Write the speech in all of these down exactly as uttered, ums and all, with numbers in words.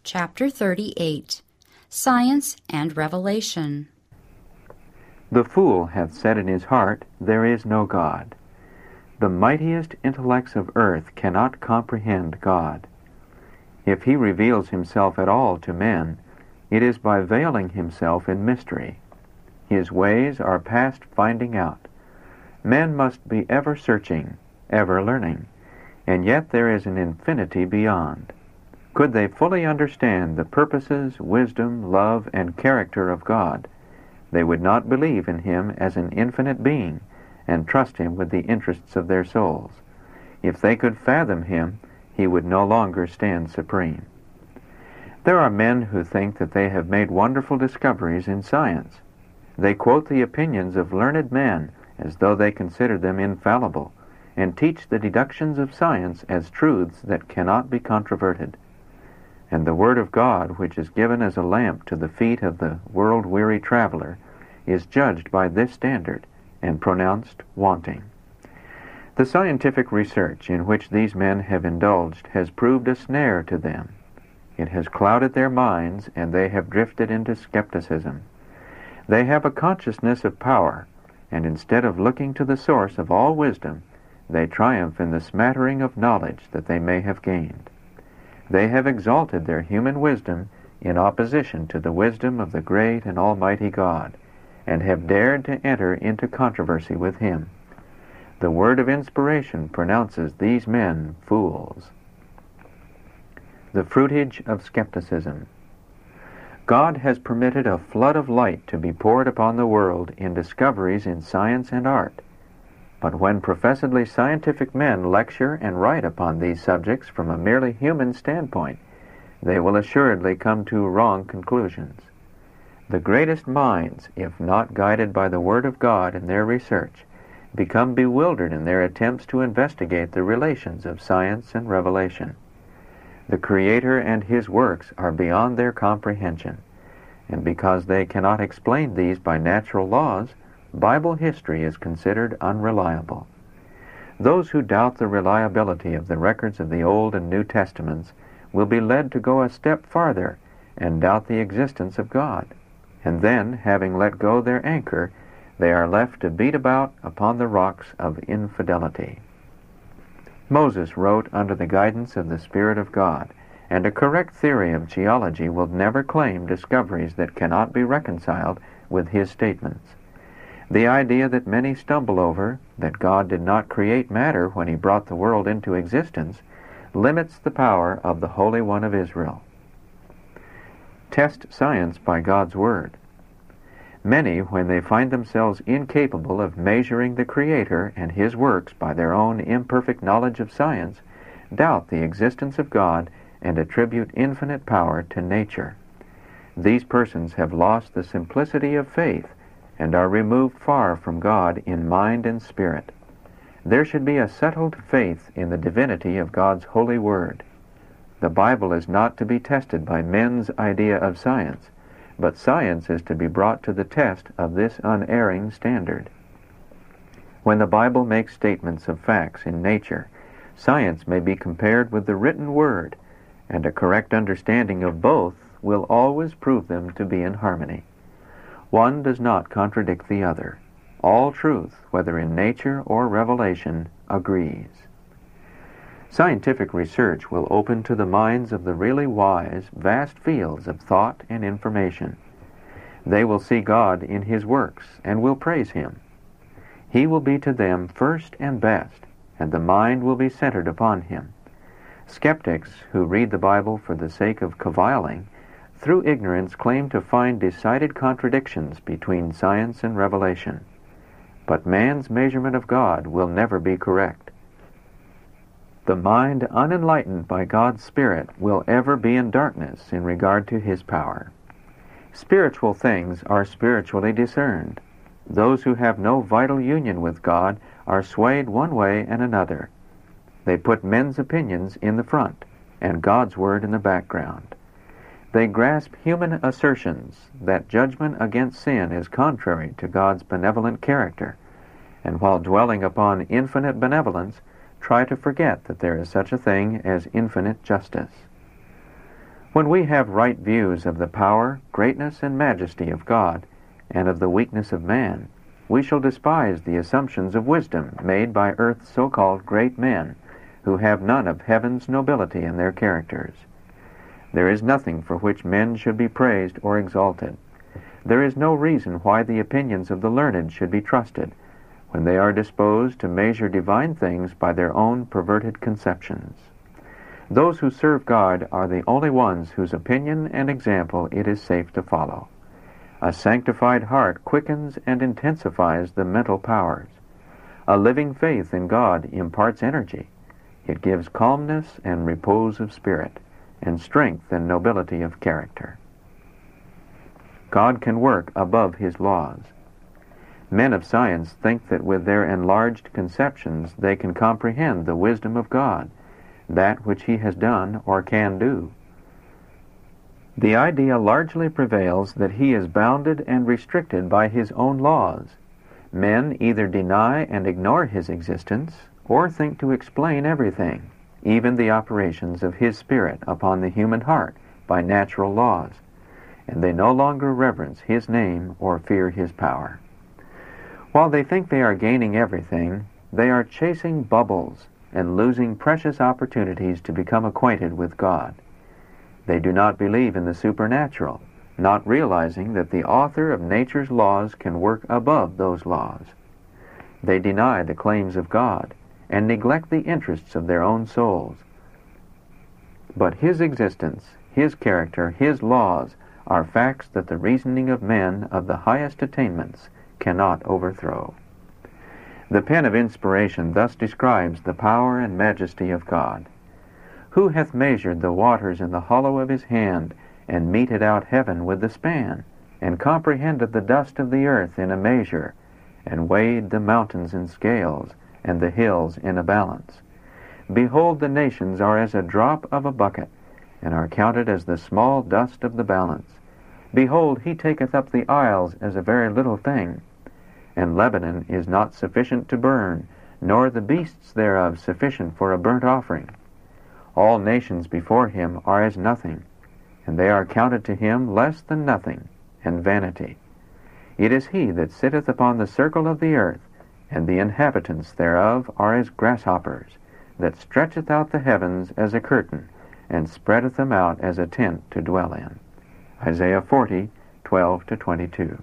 Chapter thirty-eight. Science and Revelation. The fool hath said in his heart, There is no God. The mightiest intellects of earth cannot comprehend God. If he reveals himself at all to men, it is by veiling himself in mystery. His ways are past finding out. Men must be ever searching, ever learning, and yet there is an infinity beyond. Could they fully understand the purposes, wisdom, love, and character of God, they would not believe in him as an infinite being and trust him with the interests of their souls. If they could fathom him, he would no longer stand supreme. There are men who think that they have made wonderful discoveries in science. They quote the opinions of learned men as though they considered them infallible, and teach the deductions of science as truths that cannot be controverted. And the Word of God, which is given as a lamp to the feet of the world-weary traveler, is judged by this standard and pronounced wanting. The scientific research in which these men have indulged has proved a snare to them. It has clouded their minds, and they have drifted into skepticism. They have a consciousness of power, and instead of looking to the source of all wisdom, they triumph in the smattering of knowledge that they may have gained. They have exalted their human wisdom in opposition to the wisdom of the great and almighty God, and have dared to enter into controversy with him. The word of inspiration pronounces these men fools. The fruitage of skepticism. God has permitted a flood of light to be poured upon the world in discoveries in science and art. But when professedly scientific men lecture and write upon these subjects from a merely human standpoint, they will assuredly come to wrong conclusions. The greatest minds, if not guided by the Word of God in their research, become bewildered in their attempts to investigate the relations of science and revelation. The Creator and His works are beyond their comprehension, and because they cannot explain these by natural laws, Bible history is considered unreliable. Those who doubt the reliability of the records of the Old and New Testaments will be led to go a step farther and doubt the existence of God, and then, having let go their anchor, they are left to beat about upon the rocks of infidelity. Moses wrote under the guidance of the Spirit of God, and a correct theory of geology will never claim discoveries that cannot be reconciled with his statements. The idea that many stumble over, that God did not create matter when he brought the world into existence, limits the power of the Holy One of Israel. Test science by God's Word. Many, when they find themselves incapable of measuring the Creator and His works by their own imperfect knowledge of science, doubt the existence of God and attribute infinite power to nature. These persons have lost the simplicity of faith and are removed far from God in mind and spirit. There should be a settled faith in the divinity of God's holy Word. The Bible is not to be tested by men's idea of science, but science is to be brought to the test of this unerring standard. When the Bible makes statements of facts in nature, science may be compared with the written Word, and a correct understanding of both will always prove them to be in harmony. One does not contradict the other. All truth, whether in nature or revelation, agrees. Scientific research will open to the minds of the really wise vast fields of thought and information. They will see God in His works and will praise Him. He will be to them first and best, and the mind will be centered upon Him. Skeptics who read the Bible for the sake of caviling, through ignorance claim to find decided contradictions between science and revelation. But man's measurement of God will never be correct. The mind unenlightened by God's Spirit will ever be in darkness in regard to His power. Spiritual things are spiritually discerned. Those who have no vital union with God are swayed one way and another. They put men's opinions in the front and God's Word in the background. They grasp human assertions that judgment against sin is contrary to God's benevolent character, and while dwelling upon infinite benevolence, try to forget that there is such a thing as infinite justice. When we have right views of the power, greatness, and majesty of God, and of the weakness of man, we shall despise the assumptions of wisdom made by earth's so-called great men, who have none of heaven's nobility in their characters. There is nothing for which men should be praised or exalted. There is no reason why the opinions of the learned should be trusted, when they are disposed to measure divine things by their own perverted conceptions. Those who serve God are the only ones whose opinion and example it is safe to follow. A sanctified heart quickens and intensifies the mental powers. A living faith in God imparts energy. It gives calmness and repose of spirit, and strength and nobility of character. God can work above His laws. Men of science think that with their enlarged conceptions they can comprehend the wisdom of God, that which He has done or can do. The idea largely prevails that He is bounded and restricted by His own laws. Men either deny and ignore His existence, or think to explain everything, even the operations of His Spirit upon the human heart, by natural laws, and they no longer reverence His name or fear His power. While they think they are gaining everything, they are chasing bubbles and losing precious opportunities to become acquainted with God. They do not believe in the supernatural, not realizing that the author of nature's laws can work above those laws. They deny the claims of God and neglect the interests of their own souls. But His existence, His character, His laws are facts that the reasoning of men of the highest attainments cannot overthrow. The pen of inspiration thus describes the power and majesty of God. Who hath measured the waters in the hollow of His hand, and meted out heaven with the span, and comprehended the dust of the earth in a measure, and weighed the mountains in scales, and the hills in a balance? Behold, the nations are as a drop of a bucket, and are counted as the small dust of the balance. Behold, He taketh up the isles as a very little thing. And Lebanon is not sufficient to burn, nor the beasts thereof sufficient for a burnt offering. All nations before Him are as nothing, and they are counted to Him less than nothing, and vanity. It is He that sitteth upon the circle of the earth, and the inhabitants thereof are as grasshoppers, that stretcheth out the heavens as a curtain, and spreadeth them out as a tent to dwell in. Isaiah forty, twelve to twenty-two.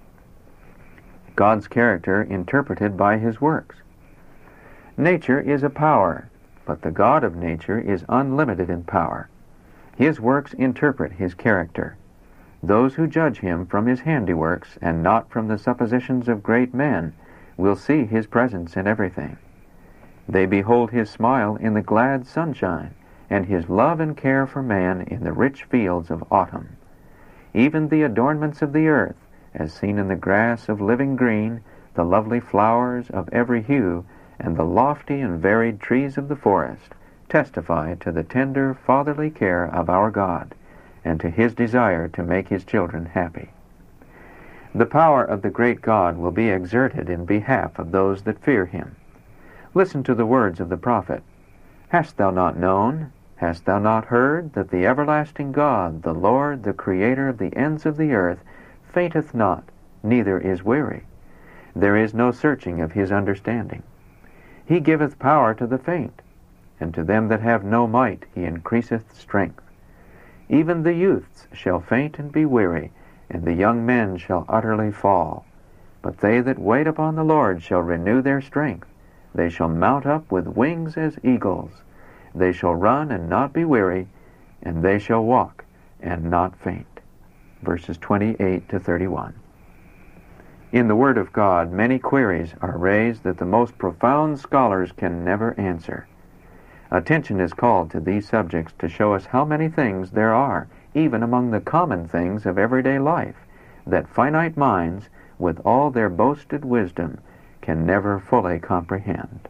God's character interpreted by His works. Nature is a power, but the God of nature is unlimited in power. His works interpret His character. Those who judge Him from His handiworks, and not from the suppositions of great men, will see His presence in everything. They behold His smile in the glad sunshine, and His love and care for man in the rich fields of autumn. Even the adornments of the earth, as seen in the grass of living green, the lovely flowers of every hue, and the lofty and varied trees of the forest, testify to the tender fatherly care of our God, and to His desire to make His children happy. The power of the great God will be exerted in behalf of those that fear Him. Listen to the words of the prophet. Hast thou not known, hast thou not heard, that the everlasting God, the Lord, the Creator of the ends of the earth, fainteth not, neither is weary. There is no searching of His understanding. He giveth power to the faint, and to them that have no might He increaseth strength. Even the youths shall faint and be weary, and the young men shall utterly fall. But they that wait upon the Lord shall renew their strength. They shall mount up with wings as eagles. They shall run and not be weary, and they shall walk and not faint. Verses twenty-eight to thirty-one. In the Word of God, many queries are raised that the most profound scholars can never answer. Attention is called to these subjects to show us how many things there are, even among the common things of everyday life, that finite minds, with all their boasted wisdom, can never fully comprehend.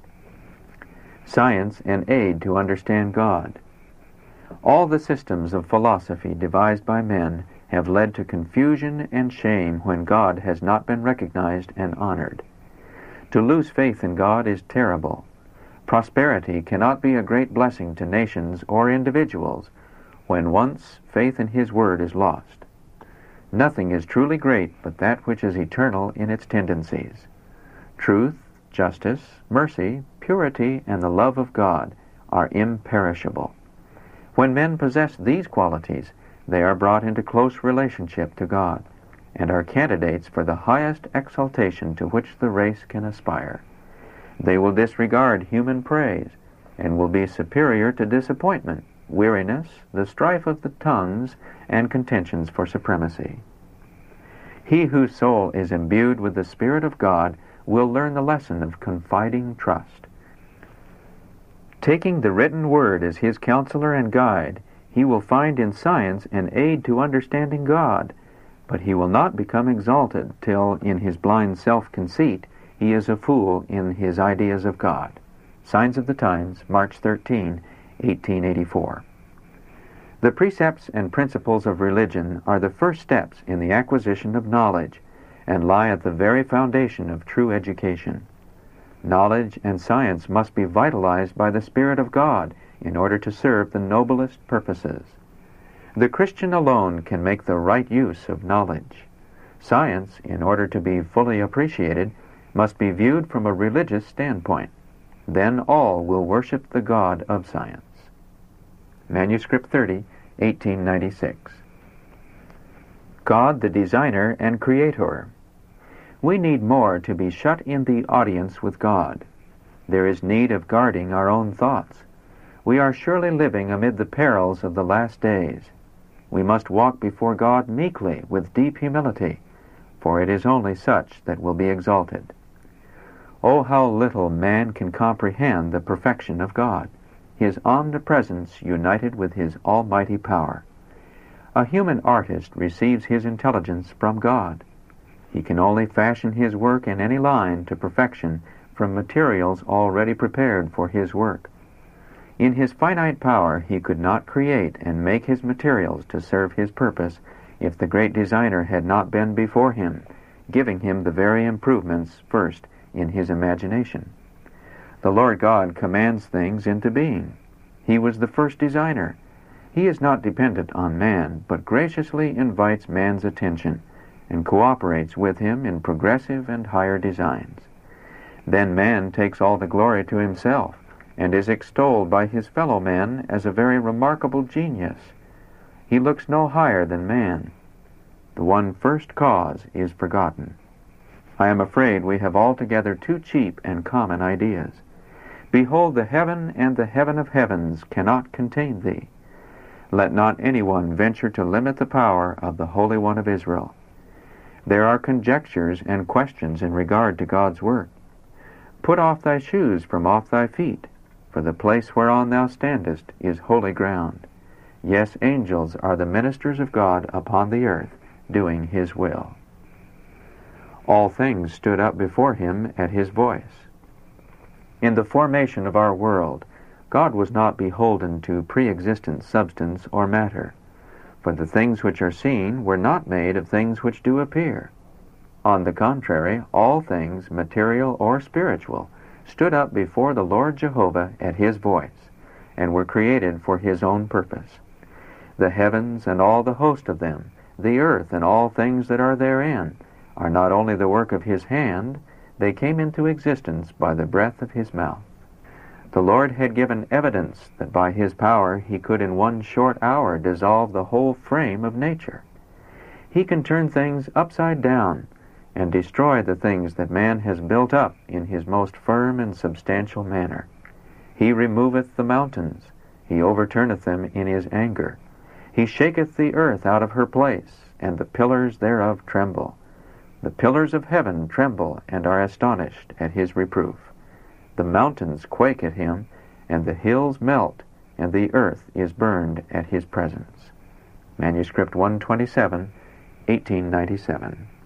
Science and aid to understand God. All the systems of philosophy devised by men have led to confusion and shame when God has not been recognized and honored. To lose faith in God is terrible. Prosperity cannot be a great blessing to nations or individuals when once faith in his word is lost. Nothing is truly great but that which is eternal in its tendencies. Truth, justice, mercy, purity, and the love of God are imperishable. When men possess these qualities, they are brought into close relationship to God, and are candidates for the highest exaltation to which the race can aspire. They will disregard human praise, and will be superior to disappointment, weariness, the strife of the tongues, and contentions for supremacy. He whose soul is imbued with the Spirit of God will learn the lesson of confiding trust. Taking the written word as his counselor and guide, he will find in science an aid to understanding God, but he will not become exalted till, in his blind self-conceit, he is a fool in his ideas of God. Signs of the Times, March thirteenth, eighteen eighty-four. The precepts and principles of religion are the first steps in the acquisition of knowledge, and lie at the very foundation of true education. Knowledge and science must be vitalized by the Spirit of God in order to serve the noblest purposes. The Christian alone can make the right use of knowledge. Science, in order to be fully appreciated, must be viewed from a religious standpoint. Then all will worship the God of science. Manuscript thirty, eighteen ninety-six. God the Designer and Creator. We need more to be shut in the audience with God. There is need of guarding our own thoughts. We are surely living amid the perils of the last days. We must walk before God meekly with deep humility, for it is only such that will be exalted. Oh, how little man can comprehend the perfection of God, his omnipresence united with his almighty power. A human artist receives his intelligence from God. He can only fashion his work in any line to perfection from materials already prepared for his work. In his finite power he could not create and make his materials to serve his purpose if the great designer had not been before him, giving him the very improvements first in his imagination. The Lord God commands things into being. He was the first designer. He is not dependent on man, but graciously invites man's attention and cooperates with him in progressive and higher designs. Then man takes all the glory to himself and is extolled by his fellow men as a very remarkable genius. He looks no higher than man. The one first cause is forgotten. I am afraid we have altogether too cheap and common ideas. Behold, the heaven and the heaven of heavens cannot contain thee. Let not anyone venture to limit the power of the Holy One of Israel. There are conjectures and questions in regard to God's work. Put off thy shoes from off thy feet, for the place whereon thou standest is holy ground. Yes, angels are the ministers of God upon the earth, doing his will. All things stood up before him at his voice. In the formation of our world, God was not beholden to pre-existent substance or matter, for the things which are seen were not made of things which do appear. On the contrary, all things, material or spiritual, stood up before the Lord Jehovah at his voice, and were created for his own purpose. The heavens and all the host of them, the earth and all things that are therein, are not only the work of his hand, they came into existence by the breath of his mouth. The Lord had given evidence that by his power he could in one short hour dissolve the whole frame of nature. He can turn things upside down and destroy the things that man has built up in his most firm and substantial manner. He removeth the mountains, he overturneth them in his anger. He shaketh the earth out of her place, and the pillars thereof tremble. The pillars of heaven tremble and are astonished at his reproof. The mountains quake at him, and the hills melt, and the earth is burned at his presence. Manuscript one twenty-seven, eighteen ninety-seven.